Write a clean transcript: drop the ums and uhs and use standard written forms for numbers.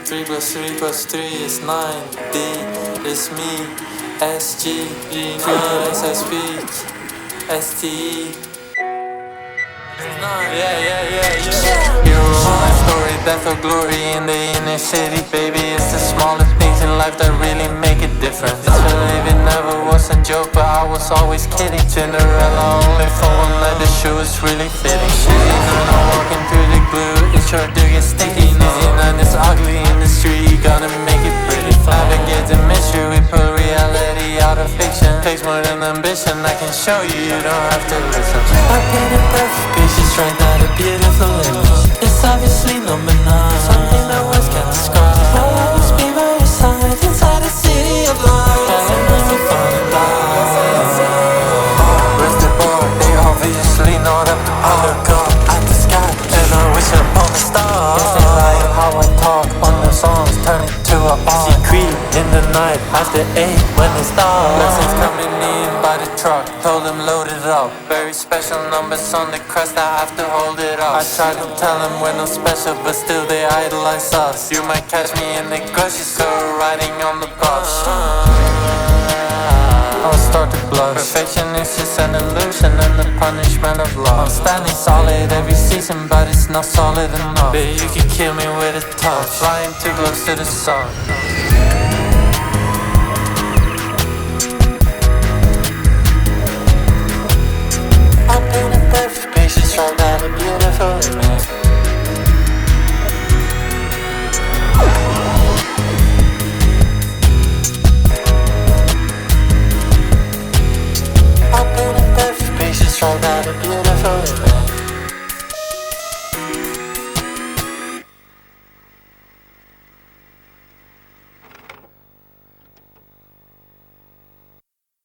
3 plus 3 plus 3 is 9. D is me. SG, G9 as I speak. STE. Hero of my story, death or glory in the inner city. Baby, it's the smaller things in life that really make a difference. This believe it never was a joke, but I was always kidding. Cinderella only for one night, the shoe is really fitting. Shitty, I'm walking through the glue, it's sure to get sticky. Easy nine is ugly in the street, you gotta make it pretty. Navigate the mystery, we put reality out of fiction. Takes more than ambition, I can show you, you don't have to listen. I painted perfect pictures, right now a beautiful image. It's obviously number 9, something that words can't describe. I'll always be by your side, inside a city of lights. And never fall in love. Where's the bar? They obviously know that I look up at the sky and I wish upon the stars. Yes, they like how I talk on the songs, turn it to a art. See creep in the night after 8 when it's dark. Blessings coming in by the truck, told them load it up. Very special numbers on the crest, I have to hold it up. I try to tell them we're not special, but still they idolize us. You might catch me in the grocery store riding on the bus. I'll start to blush. Perfection is just an illusion and the punishment of love. I'm standing solid every season, but it's not solid enough. Baby, you can kill me with a touch, flying too close to the sun. I'm painting perfect pictures from that beautiful image.